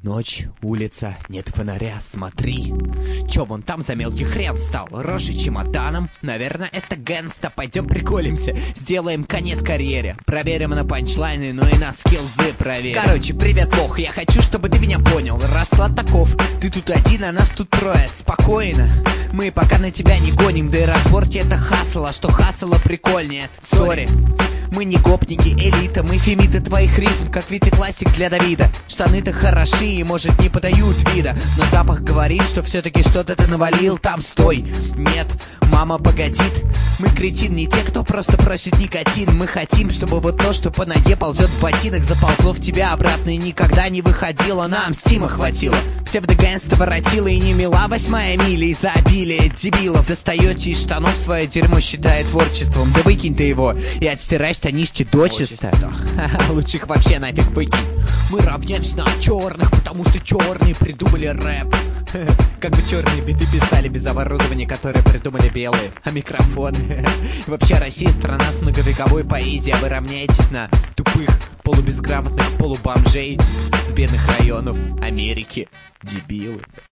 Ночь, улица, нет фонаря, смотри. Чё вон там за мелкий хрен встал? Рожей чемоданом? Наверное, это гэнста. Пойдем приколимся, сделаем конец карьере. Проверим на панчлайны, ну и на скиллзы проверим. Короче, привет, бог, я хочу, чтобы ты меня понял. Расклад таков, ты тут один, а нас тут трое. Спокойно, мы пока на тебя не гоним. Да и разборки это хасл, а что хасла прикольнее. Сори. Мы не гопники, элита, мы фемиты твоих рифм, как Витя Классик для Давида. Штаны-то хороши и, может, не подают вида, но запах говорит, что все-таки что-то ты навалил. Там стой, нет, мама погодит. Мы кретин, не те, кто просто просит никотин. Мы хотим, чтобы вот то, что по ноге ползет в ботинок, заползло в тебя обратно и никогда не выходило. Нам стима хватило, псевдогэнста воротила и не мила 8-я миля из-за обилия дебилов. Достаете из штанов свое дерьмо, считая творчеством. Да выкинь ты его и отстирай штанишки дочисто. Лучше их вообще нафиг выкинь. Мы равняемся на черных, потому что черные придумали рэп. Как бы черные биты писали без оборудования, которое придумали белые. А микрофоны? Вообще Россия страна с многовековой поэзией. Вы равняетесь на тупых, полубезграмотных полубомжей с бедных районов Америки. Дебилы.